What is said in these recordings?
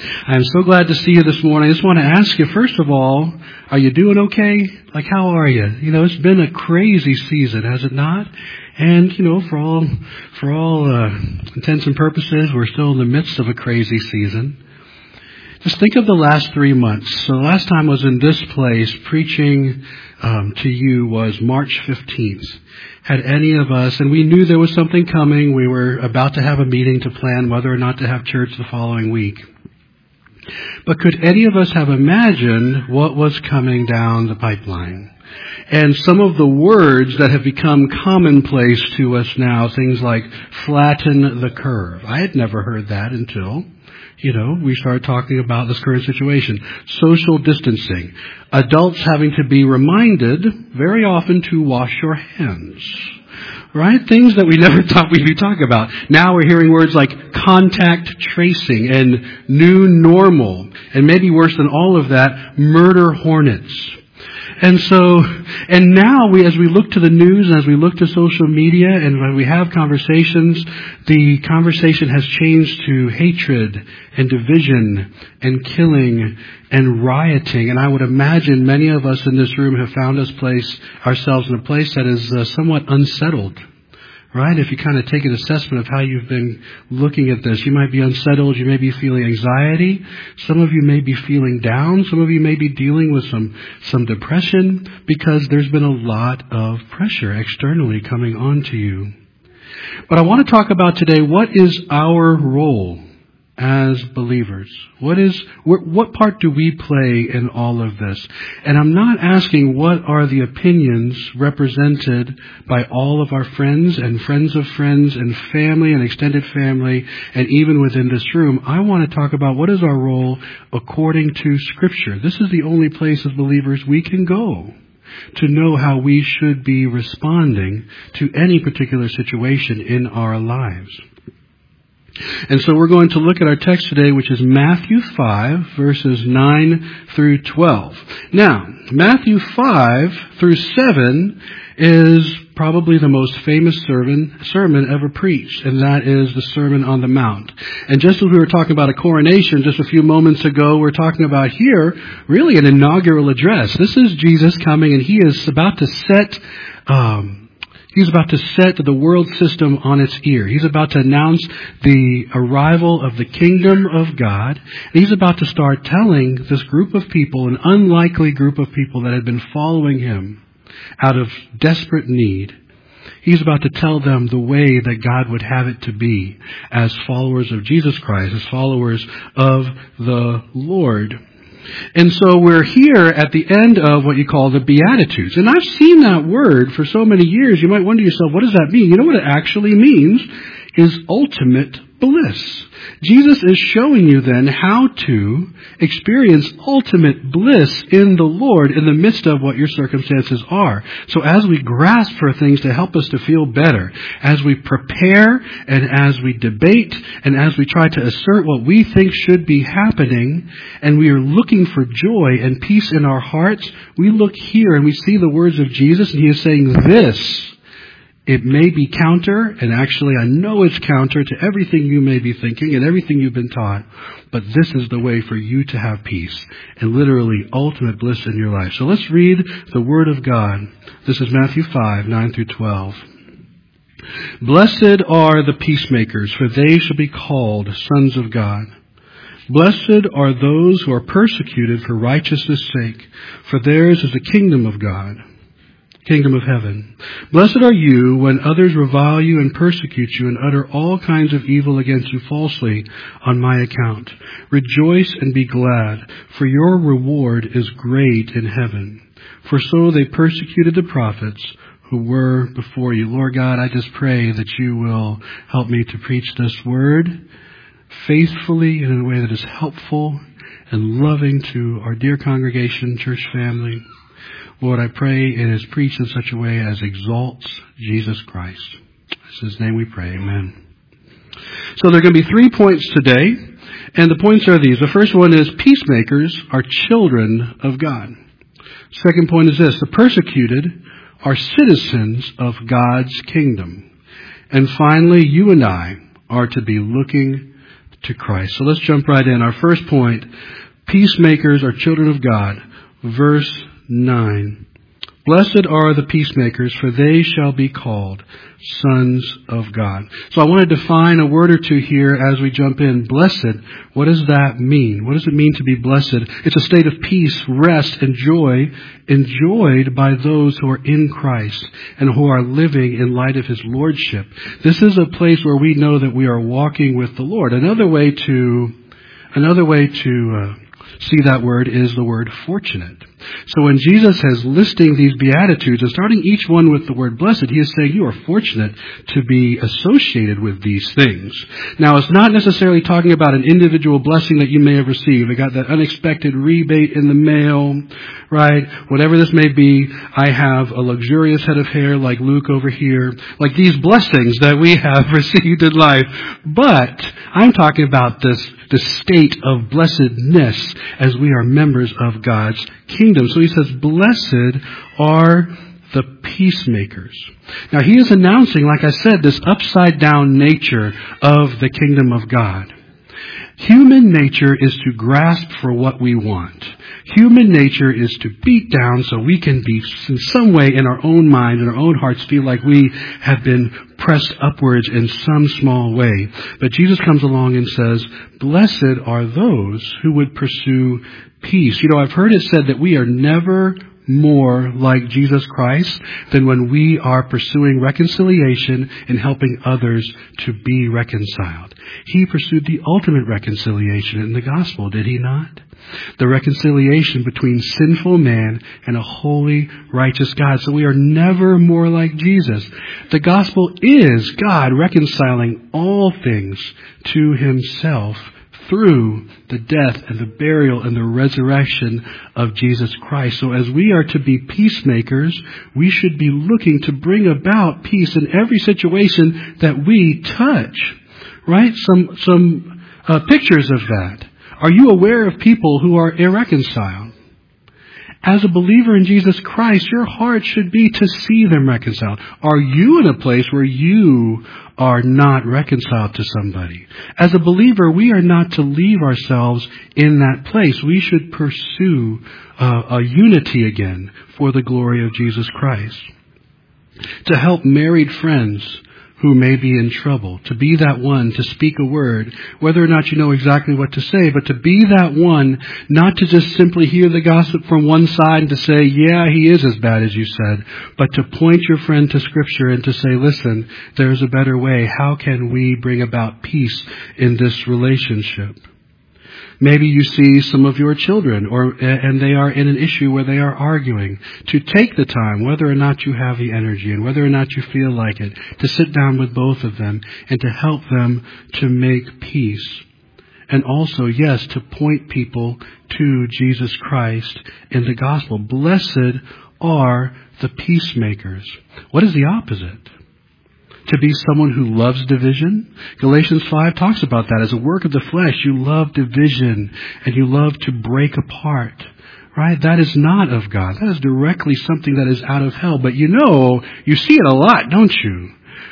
I'm so glad to see you this morning. I just want to ask you, first of all, are you doing okay? Like, how are you? You know, it's been a crazy season, has it not? And, you know, for all intents and purposes, we're still in the midst of a crazy season. Just think of the last 3 months. So the last time I was in this place preaching to you was March 15th. Had any of us, and we knew there was something coming. We were about to have a meeting to plan whether or not to have church the following week. But could any of us have imagined what was coming down the pipeline? And some of the words that have become commonplace to us now, things like flatten the curve. I had never heard that until, we started talking about this current situation. Social distancing. Adults having to be reminded very often to wash your hands. Right? Things that we never thought we'd be talking about. Now we're hearing words like contact tracing and new normal. And maybe worse than all of that, murder hornets. And now as we look to the news and as we look to social media and when we have conversations, the conversation has changed to hatred and division and killing and rioting. And I would imagine many of us in this room have found ourselves in a place that is somewhat unsettled. Right? If you kind of take an assessment of how you've been looking at this, you might be unsettled, you may be feeling anxiety, some of you may be feeling down, some of you may be dealing with some depression because there's been a lot of pressure externally coming onto you. But I want to talk about today, what is our role as believers? What part do we play in all of this? And I'm not asking what are the opinions represented by all of our friends and friends of friends and family and extended family and even within this room. I want to talk about what is our role according to Scripture. This is the only place as believers we can go to know how we should be responding to any particular situation in our lives. And so we're going to look at our text today, which is Matthew 5, verses 9 through 12. Now, Matthew 5 through 7 is probably the most famous sermon ever preached, and that is the Sermon on the Mount. And just as we were talking about a coronation just a few moments ago, we're talking about here really an inaugural address. This is Jesus coming, and he is about to set the world system on its ear. He's about to announce the arrival of the kingdom of God. And he's about to start telling this group of people, an unlikely group of people that had been following him out of desperate need. He's about to tell them the way that God would have it to be as followers of Jesus Christ, as followers of the Lord. And so we're here at the end of what you call the Beatitudes. And I've seen that word for so many years, you might wonder to yourself, what does that mean? You know what it actually means is ultimate bliss. Jesus is showing you then how to experience ultimate bliss in the Lord in the midst of what your circumstances are. So as we grasp for things to help us to feel better, as we prepare and as we debate and as we try to assert what we think should be happening, and we are looking for joy and peace in our hearts, we look here and we see the words of Jesus, and he is saying this. It may be counter, and actually I know it's counter to everything you may be thinking and everything you've been taught, but this is the way for you to have peace and literally ultimate bliss in your life. So let's read the Word of God. This is Matthew 5, 9 through 12. Blessed are the peacemakers, for they shall be called sons of God. Blessed are those who are persecuted for righteousness' sake, for theirs is the kingdom of God. Kingdom of heaven. Blessed are you when others revile you and persecute you and utter all kinds of evil against you falsely on my account. Rejoice and be glad, for your reward is great in heaven. For so they persecuted the prophets who were before you. Lord God, I just pray that you will help me to preach this word faithfully and in a way that is helpful and loving to our dear congregation, church family. Lord, I pray it is preached in such a way as exalts Jesus Christ. In his name we pray. Amen. So there are going to be 3 points today, and the points are these. The first one is peacemakers are children of God. Second point is this. The persecuted are citizens of God's kingdom. And finally, you and I are to be looking to Christ. So let's jump right in. Our first point, peacemakers are children of God. Verse 9. Blessed are the peacemakers, for they shall be called sons of God. So I want to define a word or two here as we jump in. Blessed, what does that mean? What does it mean to be blessed? It's a state of peace, rest, and joy enjoyed by those who are in Christ and who are living in light of His Lordship. This is a place where we know that we are walking with the Lord. Another way to see that word is the word fortunate. So when Jesus is listing these Beatitudes and starting each one with the word blessed, He is saying you are fortunate to be associated with these things. Now, it's not necessarily talking about an individual blessing that you may have received. I got that unexpected rebate in the mail, right? Whatever this may be, I have a luxurious head of hair like Luke over here, like these blessings that we have received in life. But I'm talking about the state of blessedness as we are members of God's kingdom. So He says, blessed are the peacemakers. Now He is announcing, like I said, this upside down nature of the kingdom of God. Human nature is to grasp for what we want. Human nature is to beat down so we can be in some way in our own minds and our own hearts feel like we have been pressed upwards in some small way. But Jesus comes along and says, blessed are those who would pursue peace. You know, I've heard it said that we are never more like Jesus Christ than when we are pursuing reconciliation and helping others to be reconciled. He pursued the ultimate reconciliation in the gospel, did He not? The reconciliation between sinful man and a holy, righteous God. So we are never more like Jesus. The gospel is God reconciling all things to Himself through the death and the burial and the resurrection of Jesus Christ. So as we are to be peacemakers, we should be looking to bring about peace in every situation that we touch. Right? Some pictures of that. Are you aware of people who are irreconciled? As a believer in Jesus Christ, your heart should be to see them reconciled. Are you in a place where you are not reconciled to somebody? As a believer, we are not to leave ourselves in that place. We should pursue a unity again for the glory of Jesus Christ. To help married friends who may be in trouble, to be that one to speak a word, whether or not you know exactly what to say, but to be that one, not to just simply hear the gossip from one side and to say, yeah, he is as bad as you said, but to point your friend to Scripture and to say, listen, there's a better way. How can we bring about peace in this relationship? Maybe you see some of your children and they are in an issue where they are arguing. To take the time, whether or not you have the energy and whether or not you feel like it, to sit down with both of them and to help them to make peace. And also, yes, to point people to Jesus Christ in the gospel. Blessed are the peacemakers. What is the opposite? To be someone who loves division. Galatians 5 talks about that. As a work of the flesh, you love division and you love to break apart. Right? That is not of God. That is directly something that is out of hell. But you know, you see it a lot, don't you?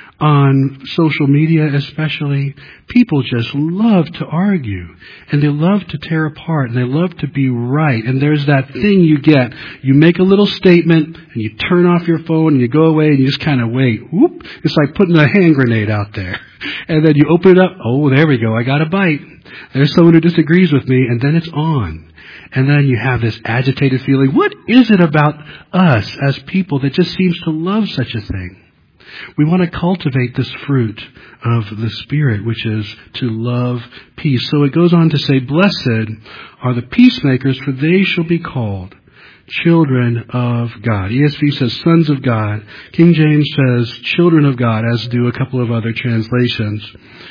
On social media especially, people just love to argue and they love to tear apart and they love to be right. And there's that thing you get. You make a little statement and you turn off your phone and you go away and you just kind of wait. Whoop. It's like putting a hand grenade out there. And then you open it up. Oh, there we go. I got a bite. There's someone who disagrees with me, and then it's on. And then you have this agitated feeling. What is it about us as people that just seems to love such a thing? We want to cultivate this fruit of the Spirit, which is to love peace. So it goes on to say, blessed are the peacemakers, for they shall be called children of God. ESV says sons of God. King James says children of God, as do a couple of other translations.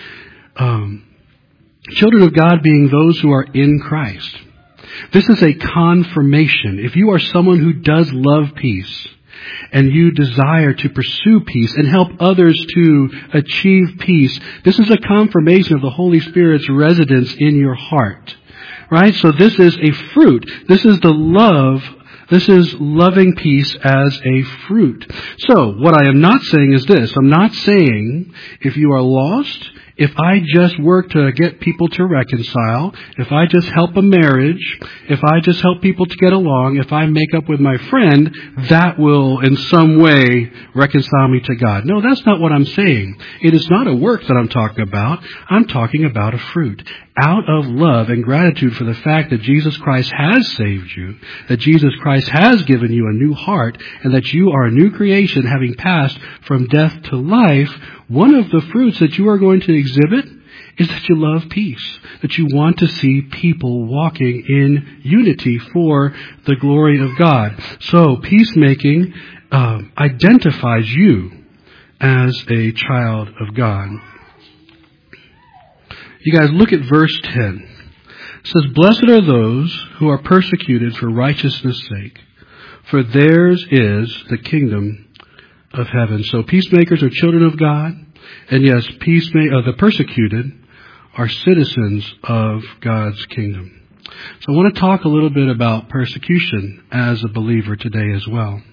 Children of God being those who are in Christ. This is a confirmation. If you are someone who does love peace, and you desire to pursue peace and help others to achieve peace, this is a confirmation of the Holy Spirit's residence in your heart. Right? So this is a fruit. This is the love. This is loving peace as a fruit. So what I am not saying is this. I'm not saying if you are lost, if I just work to get people to reconcile, if I just help a marriage, if I just help people to get along, if I make up with my friend, that will in some way reconcile me to God. No, that's not what I'm saying. It is not a work that I'm talking about. I'm talking about a fruit. Out of love and gratitude for the fact that Jesus Christ has saved you, that Jesus Christ has given you a new heart, and that you are a new creation having passed from death to life, one of the fruits that you are going to exhibit is that you love peace, that you want to see people walking in unity for the glory of God. So peacemaking identifies you as a child of God. You guys, look at verse 10. It says, "Blessed are those who are persecuted for righteousness' sake, for theirs is the kingdom of heaven." So peacemakers are children of God, and yes, the persecuted are citizens of God's kingdom. So I want to talk a little bit about persecution as a believer today as well.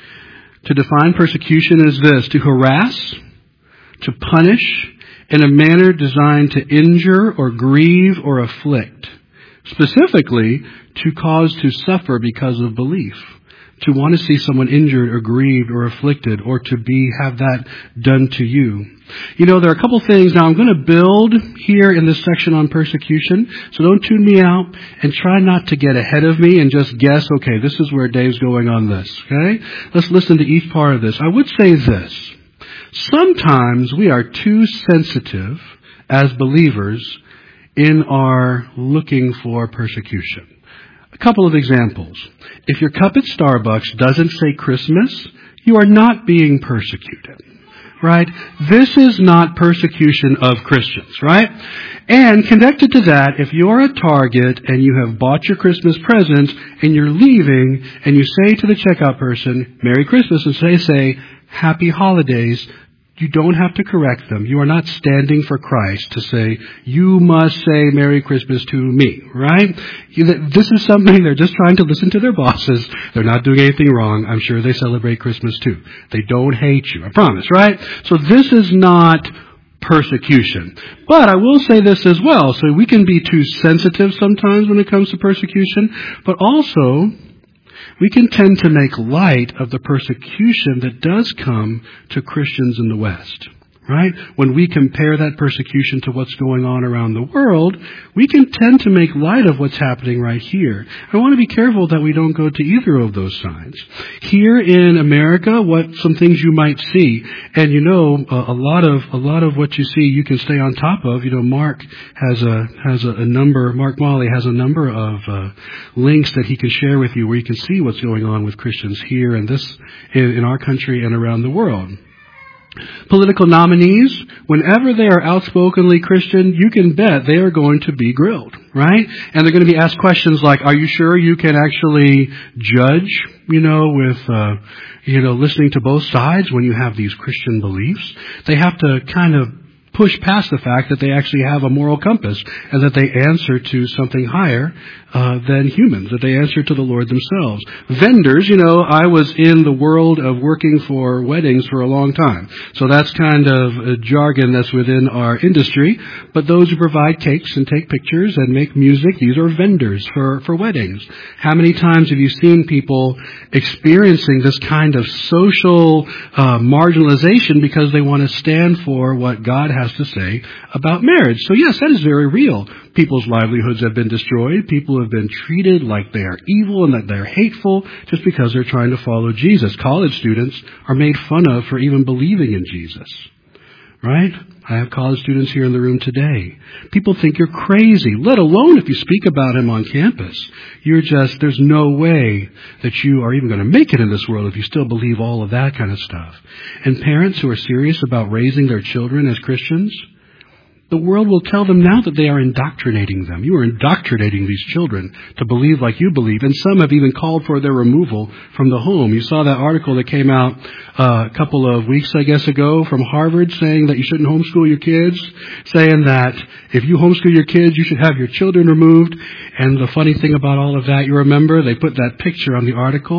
To define persecution is this: to harass, to punish, in a manner designed to injure or grieve or afflict. Specifically, to cause to suffer because of belief. To want to see someone injured or grieved or afflicted, or to have that done to you. You know, there are a couple things. Now, I'm going to build here in this section on persecution, so don't tune me out and try not to get ahead of me and just guess, okay, this is where Dave's going on this, okay? Let's listen to each part of this. I would say this. Sometimes we are too sensitive as believers in our looking for persecution. A couple of examples. If your cup at Starbucks doesn't say Christmas, you are not being persecuted, right? This is not persecution of Christians, right? And connected to that, if you're at Target and you have bought your Christmas presents and you're leaving and you say to the checkout person, "Merry Christmas," and they say, "Happy Holidays," you don't have to correct them. You are not standing for Christ to say, "You must say Merry Christmas to me," right? This is something they're just trying to listen to their bosses. They're not doing anything wrong. I'm sure they celebrate Christmas too. They don't hate you, I promise, right? So this is not persecution. But I will say this as well. So we can be too sensitive sometimes when it comes to persecution, but also we can tend to make light of the persecution that does come to Christians in the West, right? When we compare that persecution to what's going on around the world, we can tend to make light of what's happening right here. I want to be careful that we don't go to either of those sides. Here in America, some things you might see, and you know, a lot of what you see you can stay on top of. You know, Mark Molly has a number of links that he can share with you where you can see what's going on with Christians here and in our country and around the world. Political nominees, whenever they are outspokenly Christian, you can bet they are going to be grilled, right? And they're going to be asked questions like, "Are you sure you can actually judge, with, listening to both sides when you have these Christian beliefs?" They have to kind of push past the fact that they actually have a moral compass and that they answer to something higher than humans, that they answer to the Lord themselves. Vendors, I was in the world of working for weddings for a long time. So that's kind of a jargon that's within our industry. But those who provide cakes and take pictures and make music, these are vendors for weddings. How many times have you seen people experiencing this kind of social marginalization because they want to stand for what God has to say about marriage? So yes, that is very real. People's livelihoods have been destroyed. People have been treated like they are evil and that they're hateful just because they're trying to follow Jesus. College students are made fun of for even believing in Jesus, right? I have college students here in the room today. People think you're crazy, let alone if you speak about him on campus. There's no way that you are even going to make it in this world if you still believe all of that kind of stuff. And parents who are serious about raising their children as Christians, the world will tell them now that they are indoctrinating them. You are indoctrinating these children to believe like you believe. And some have even called for their removal from the home. You saw that article that came out a couple of weeks, I guess, ago from Harvard saying that you shouldn't homeschool your kids, saying that if you homeschool your kids, you should have your children removed. And the funny thing about all of that, you remember, they put that picture on the article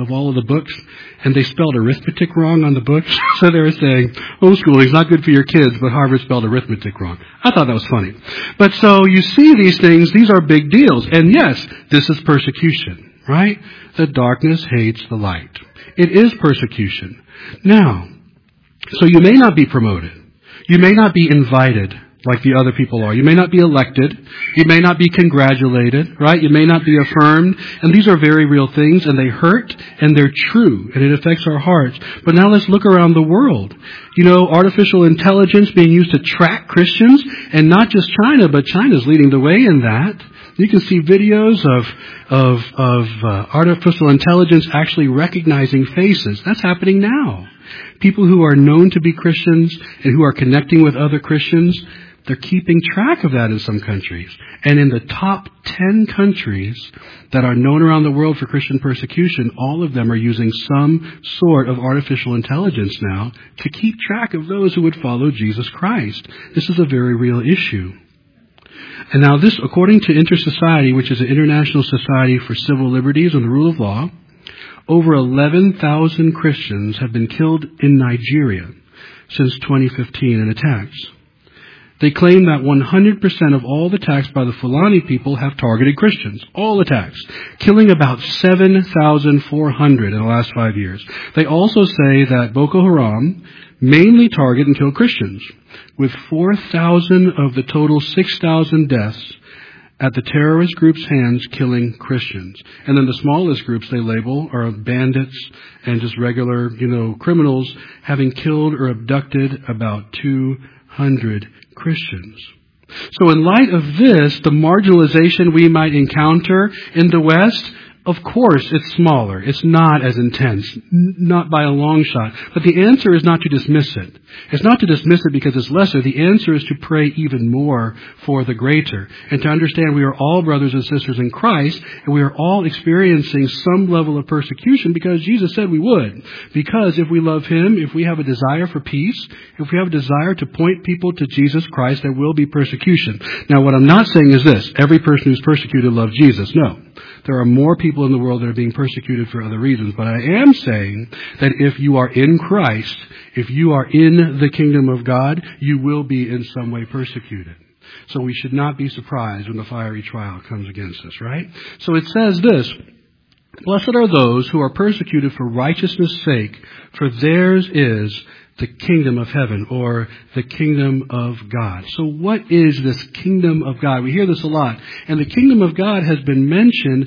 of all of the books, and they spelled arithmetic wrong on the books. So they were saying, homeschooling is not good for your kids, but Harvard spelled arithmetic wrong. I thought that was funny. But so you see these things, these are big deals. And yes, this is persecution, right? The darkness hates the light. It is persecution. Now, so you may not be promoted. You may not be invited like the other people are. You may not be elected. You may not be congratulated, right? You may not be affirmed. And these are very real things, and they hurt, and they're true, and it affects our hearts. But now let's look around the world. You know, artificial intelligence being used to track Christians, and not just China, but China's leading the way in that. You can see videos of artificial intelligence actually recognizing faces. That's happening now. People who are known to be Christians and who are connecting with other Christians, they're keeping track of that in some countries. And in the top 10 countries that are known around the world for Christian persecution, all of them are using some sort of artificial intelligence now to keep track of those who would follow Jesus Christ. This is a very real issue. And now this, according to Inter-Society, which is an international society for civil liberties and the rule of law, over 11,000 Christians have been killed in Nigeria since 2015 in attacks. They claim that 100% of all attacks by the Fulani people have targeted Christians. All attacks. Killing about 7,400 in the last 5 years. They also say that Boko Haram mainly target and kill Christians, with 4,000 of the total 6,000 deaths at the terrorist group's hands killing Christians. And then the smallest groups they label are bandits and just regular, criminals, having killed or abducted about 200 Christians. So in light of this, the marginalization we might encounter in the West, of course, it's smaller. It's not as intense, not by a long shot. But the answer is not to dismiss it. It's not to dismiss it because it's lesser. The answer is to pray even more for the greater. And to understand we are all brothers and sisters in Christ, and we are all experiencing some level of persecution because Jesus said we would. Because if we love Him, if we have a desire for peace, if we have a desire to point people to Jesus Christ, there will be persecution. Now, what I'm not saying is this: every person who's persecuted loves Jesus. No. There are more people in the world that are being persecuted for other reasons. But I am saying that if you are in Christ, if you are in the kingdom of God, you will be in some way persecuted. So we should not be surprised when the fiery trial comes against us, right? So it says this: blessed are those who are persecuted for righteousness' sake, for theirs is the kingdom of heaven, or the kingdom of God. So what is this kingdom of God? We hear this a lot. And the kingdom of God has been mentioned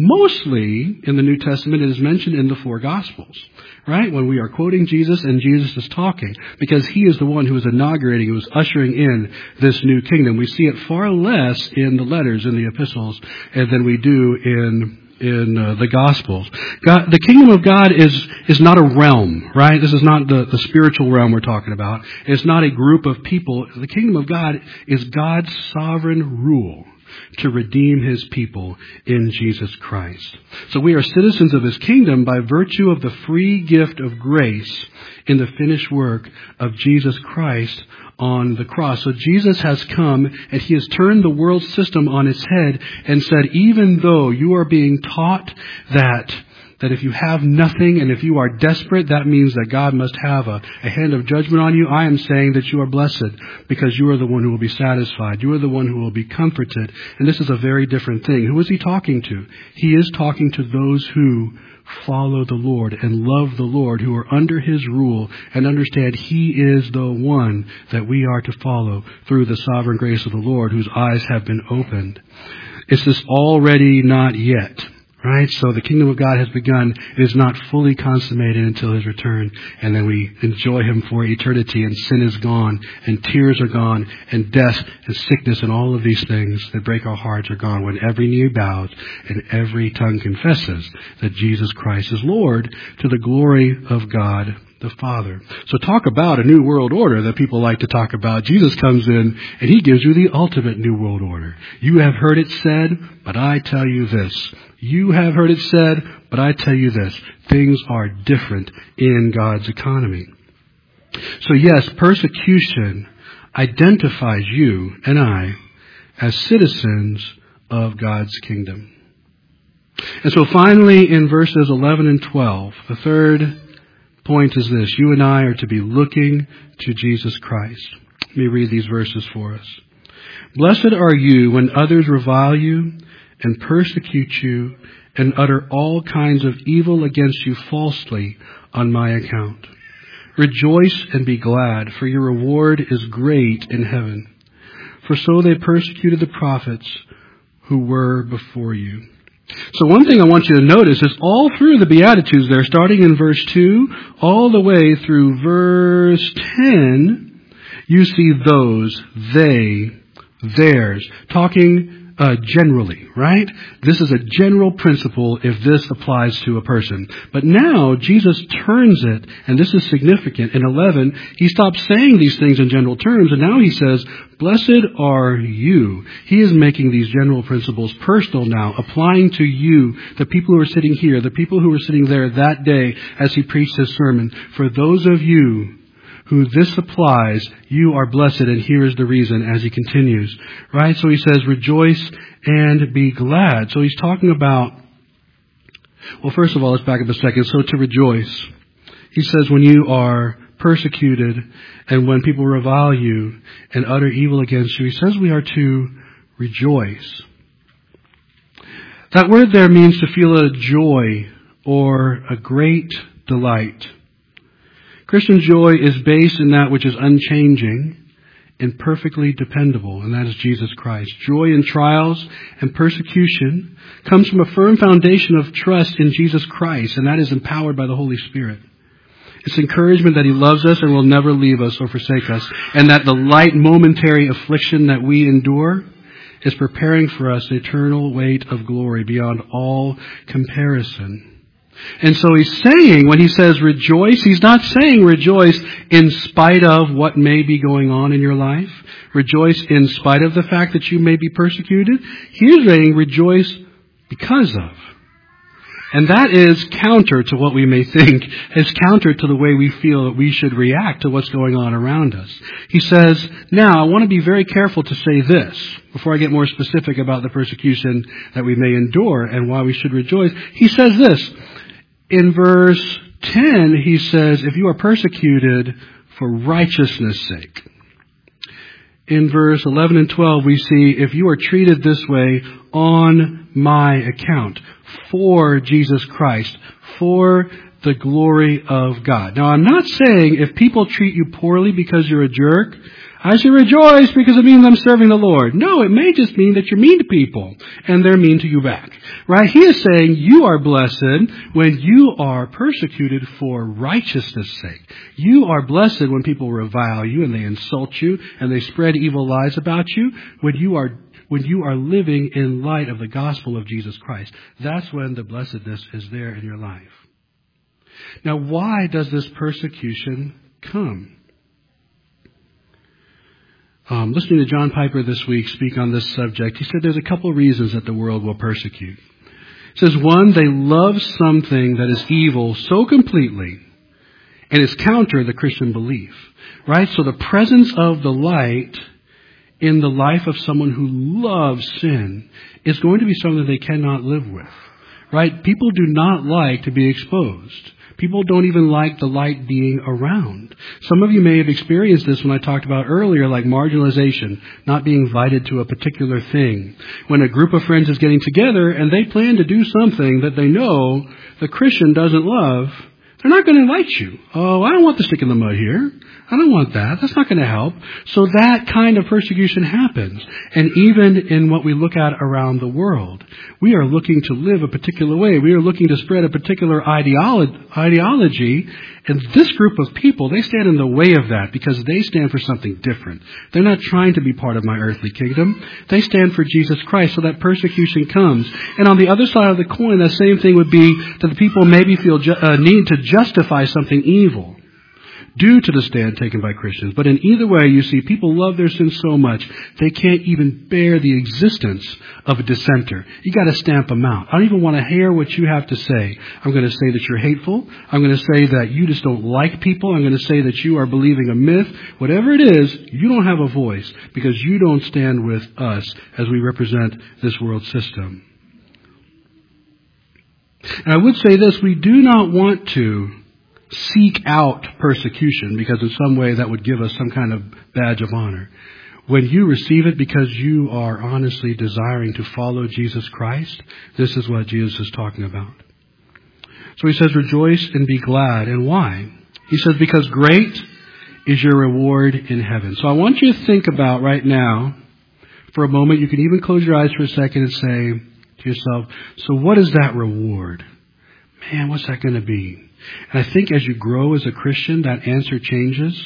mostly in the New Testament. It is mentioned in the 4 Gospels, right? When we are quoting Jesus and Jesus is talking, because He is the one who is inaugurating, who is ushering in this new kingdom. We see it far less in the letters, in the epistles, than we do in the Gospels. The kingdom of God is not a realm, right? This is not the spiritual realm we're talking about. It's not a group of people. The kingdom of God is God's sovereign rule to redeem His people in Jesus Christ. So we are citizens of His kingdom by virtue of the free gift of grace in the finished work of Jesus Christ on the cross. So Jesus has come and He has turned the world system on its head and said, even though you are being taught that if you have nothing and if you are desperate, that means that God must have a hand of judgment on you. I am saying that you are blessed because you are the one who will be satisfied. You are the one who will be comforted. And this is a very different thing. Who is He talking to? He is talking to those who follow the Lord and love the Lord, who are under His rule and understand He is the one that we are to follow through the sovereign grace of the Lord, whose eyes have been opened. It's this already not yet. Right? So the kingdom of God has begun. It is not fully consummated until His return. And then we enjoy Him for eternity, and sin is gone, and tears are gone, and death and sickness and all of these things that break our hearts are gone when every knee bows and every tongue confesses that Jesus Christ is Lord, to the glory of God the Father. So talk about a new world order that people like to talk about. Jesus comes in and He gives you the ultimate new world order. You have heard it said, but I tell you this. You have heard it said, but I tell you this. Things are different in God's economy. So yes, persecution identifies you and I as citizens of God's kingdom. And so finally, in verses 11 and 12, the third point is this. You and I are to be looking to Jesus Christ. Let me read these verses for us. Blessed are you when others revile you and persecute you and utter all kinds of evil against you falsely on my account. Rejoice and be glad, for your reward is great in heaven. For so they persecuted the prophets who were before you. So one thing I want you to notice is all through the Beatitudes there, starting in verse 2, all the way through verse 10, you see those, they, theirs, talking generally, right? This is a general principle if this applies to a person. But now Jesus turns it, and this is significant. In 11, he stops saying these things in general terms, and now he says, blessed are you. He is making these general principles personal now, applying to you, the people who are sitting here, the people who were sitting there that day as he preached his sermon. For those of you who this applies, you are blessed, and here is the reason as he continues. Right? So he says, rejoice and be glad. So he's talking about, well, first of all, let's back up a second. So to rejoice, he says when you are persecuted and when people revile you and utter evil against you, he says we are to rejoice. That word there means to feel a joy or a great delight. Christian joy is based in that which is unchanging and perfectly dependable, and that is Jesus Christ. Joy in trials and persecution comes from a firm foundation of trust in Jesus Christ, and that is empowered by the Holy Spirit. It's encouragement that he loves us and will never leave us or forsake us, and that the light momentary affliction that we endure is preparing for us the eternal weight of glory beyond all comparison. And so he's saying, when he says rejoice, he's not saying rejoice in spite of what may be going on in your life. Rejoice in spite of the fact that you may be persecuted. He's saying rejoice because of. And that is counter to what we may think, is counter to the way we feel that we should react to what's going on around us. He says, now I want to be very careful to say this, before I get more specific about the persecution that we may endure and why we should rejoice. He says this, in verse 10, he says, if you are persecuted for righteousness' sake. In verse 11 and 12, we see, if you are treated this way on my account, for Jesus Christ, for the glory of God. Now, I'm not saying if people treat you poorly because you're a jerk, I should rejoice because it means I'm serving the Lord. No, it may just mean that you're mean to people and they're mean to you back. Right? He is saying you are blessed when you are persecuted for righteousness' sake. You are blessed when people revile you and they insult you and they spread evil lies about you. When you are living in light of the gospel of Jesus Christ. That's when the blessedness is there in your life. Now, why does this persecution come? Listening to John Piper this week speak on this subject, he said there's a couple of reasons that the world will persecute. He says, one, they love something that is evil so completely and is counter the Christian belief. Right? So the presence of the light in the life of someone who loves sin is going to be something they cannot live with. Right? People do not like to be exposed. People don't even like the light being around. Some of you may have experienced this when I talked about earlier, like marginalization, not being invited to a particular thing. When a group of friends is getting together and they plan to do something that they know the Christian doesn't love, they're not going to invite you. Oh, I don't want the stick in the mud here. I don't want that. That's not going to help. So that kind of persecution happens. And even in what we look at around the world, we are looking to live a particular way. We are looking to spread a particular ideology. And this group of people, they stand in the way of that because they stand for something different. They're not trying to be part of my earthly kingdom. They stand for Jesus Christ. So that persecution comes. And on the other side of the coin, that same thing would be that the people maybe feel need to justify something evil due to the stand taken by Christians. But in either way, you see, people love their sin so much, they can't even bear the existence of a dissenter. You got to stamp them out. I don't even want to hear what you have to say. I'm going to say that you're hateful. I'm going to say that you just don't like people. I'm going to say that you are believing a myth. Whatever it is, you don't have a voice because you don't stand with us as we represent this world system. And I would say this, we do not want to seek out persecution because in some way that would give us some kind of badge of honor. When you receive it because you are honestly desiring to follow Jesus Christ, this is what Jesus is talking about. So he says, rejoice and be glad. And why? He says, because great is your reward in heaven. So I want you to think about right now, for a moment, you can even close your eyes for a second and say to yourself, so what is that reward? Man, what's that going to be? And I think as you grow as a Christian, that answer changes.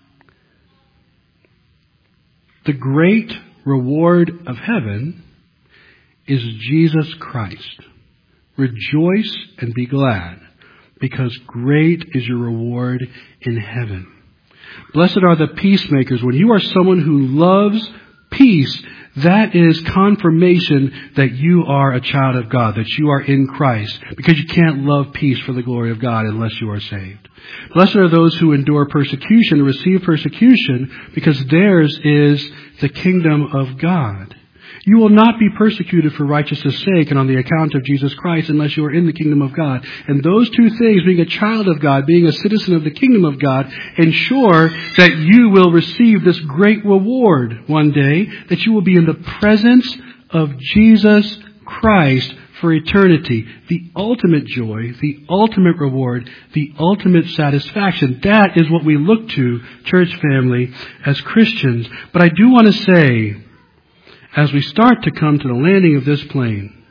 The great reward of heaven is Jesus Christ. Rejoice and be glad, because great is your reward in heaven. Blessed are the peacemakers. When you are someone who loves peace, that is confirmation that you are a child of God, that you are in Christ, because you can't love peace for the glory of God unless you are saved. Blessed are those who endure persecution and receive persecution, because theirs is the kingdom of God. You will not be persecuted for righteousness' sake and on the account of Jesus Christ unless you are in the kingdom of God. And those two things, being a child of God, being a citizen of the kingdom of God, ensure that you will receive this great reward one day, that you will be in the presence of Jesus Christ for eternity. The ultimate joy, the ultimate reward, the ultimate satisfaction. That is what we look to, church family, as Christians. But I do want to say, as we start to come to the landing of this plane,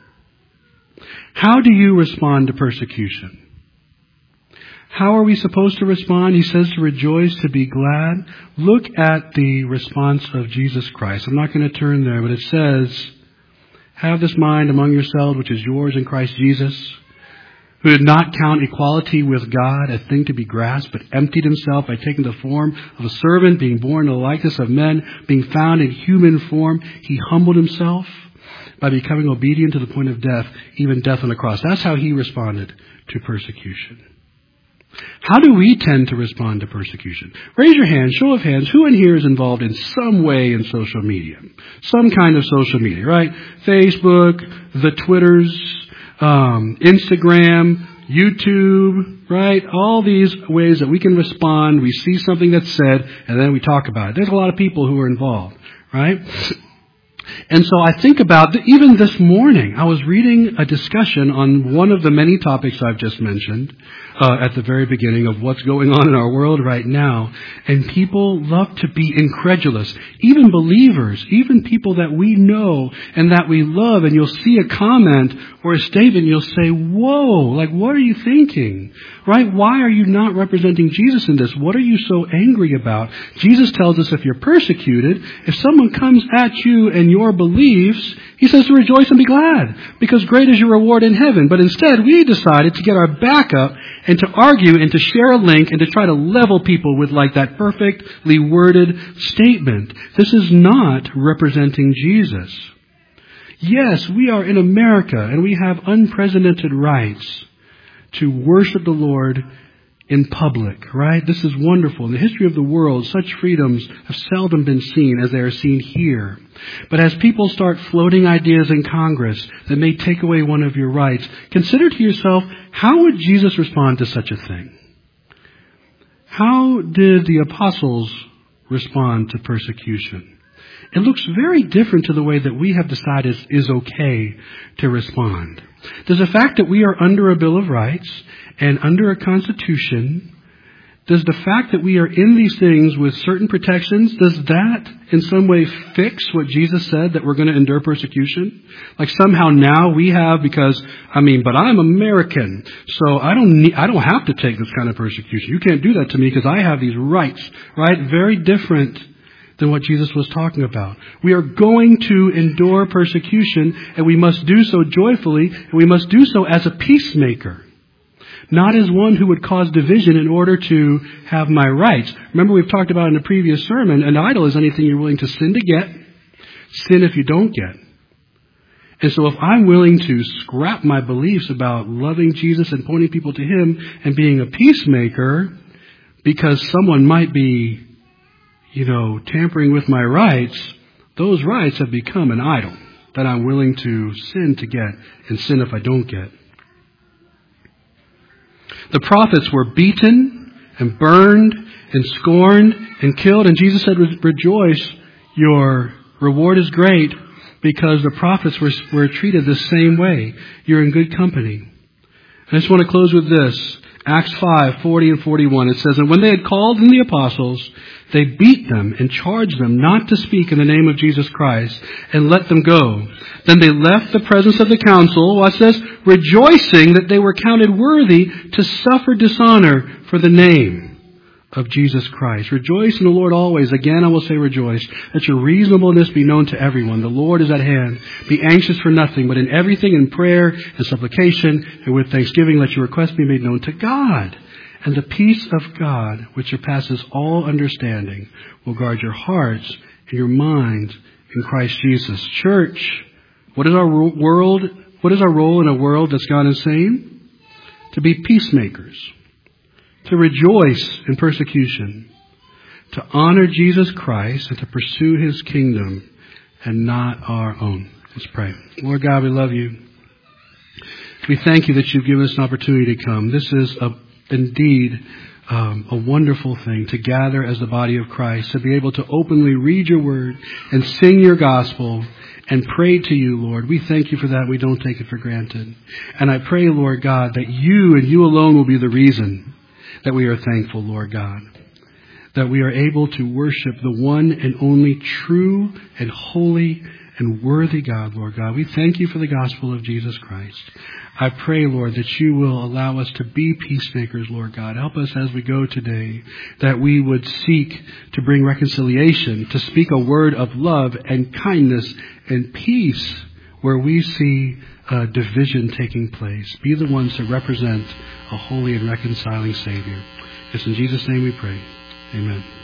how do you respond to persecution? How are we supposed to respond? He says to rejoice, to be glad. Look at the response of Jesus Christ. I'm not going to turn there, but it says, have this mind among yourselves, which is yours in Christ Jesus, who did not count equality with God a thing to be grasped, but emptied himself by taking the form of a servant, being born in the likeness of men, being found in human form. He humbled himself by becoming obedient to the point of death, even death on the cross. That's how he responded to persecution. How do we tend to respond to persecution? Raise your hand, show of hands. Who in here is involved in some way in social media? Some kind of social media, right? Facebook, the Twitters, Instagram, YouTube, right? All these ways that we can respond. We see something that's said, and then we talk about it. There's a lot of people who are involved, right? And so I think about, even this morning, I was reading a discussion on one of the many topics I've just mentioned at the very beginning of what's going on in our world right now. And people love to be incredulous. Even believers, even people that we know and that we love. And you'll see a comment or a statement, you'll say, whoa, like what are you thinking? Right? Why are you not representing Jesus in this? What are you so angry about? Jesus tells us if you're persecuted, if someone comes at you and your beliefs, he says to rejoice and be glad, because great is your reward in heaven. But instead, we decided to get our back up and to argue and to share a link and to try to level people with like that perfectly worded statement. This is not representing Jesus. Yes, we are in America and we have unprecedented rights to worship the Lord in public, right? This is wonderful. In the history of the world, such freedoms have seldom been seen as they are seen here. But as people start floating ideas in Congress that may take away one of your rights, consider to yourself, how would Jesus respond to such a thing? How did the apostles respond to persecution? It looks very different to the way that we have decided is okay to respond. Does the fact that we are under a Bill of Rights and under a Constitution, does the fact that we are in these things with certain protections, does that in some way fix what Jesus said, that we're going to endure persecution? Like somehow now we have, but I'm American, so I don't have to take this kind of persecution. You can't do that to me because I have these rights, right? Very different than what Jesus was talking about. We are going to endure persecution, and we must do so joyfully, and we must do so as a peacemaker, not as one who would cause division in order to have my rights. Remember, we've talked about in a previous sermon, an idol is anything you're willing to sin to get, sin if you don't get. And so if I'm willing to scrap my beliefs about loving Jesus and pointing people to Him and being a peacemaker because someone might be tampering with my rights, those rights have become an idol that I'm willing to sin to get and sin if I don't get. The prophets were beaten and burned and scorned and killed. And Jesus said, rejoice, your reward is great, because the prophets were treated the same way. You're in good company. I just want to close with this. Acts 5:40 and 41. It says, and when they had called in the apostles, they beat them and charged them not to speak in the name of Jesus Christ, and let them go. Then they left the presence of the council, watch this, rejoicing that they were counted worthy to suffer dishonor for the name of Jesus Christ. Rejoice in the Lord always. Again, I will say rejoice. Let your reasonableness be known to everyone. The Lord is at hand. Be anxious for nothing, but in everything in prayer and supplication and with thanksgiving, let your requests be made known to God. And the peace of God, which surpasses all understanding, will guard your hearts and your minds in Christ Jesus. Church, what is our role in a world that's gone insane? To be peacemakers. To rejoice in persecution, to honor Jesus Christ, and to pursue His kingdom and not our own. Let's pray. Lord God, we love you. We thank you that you've given us an opportunity to come. This is indeed a wonderful thing to gather as the body of Christ, to be able to openly read your word and sing your gospel and pray to you, Lord. We thank you for that. We don't take it for granted. And I pray, Lord God, that you and you alone will be the reason that we are thankful, Lord God, that we are able to worship the one and only true and holy and worthy God, Lord God. We thank you for the gospel of Jesus Christ. I pray, Lord, that you will allow us to be peacemakers, Lord God. Help us as we go today, that we would seek to bring reconciliation, to speak a word of love and kindness and peace where we see division taking place. Be the ones to represent a holy and reconciling Savior. It's in Jesus' name we pray. Amen.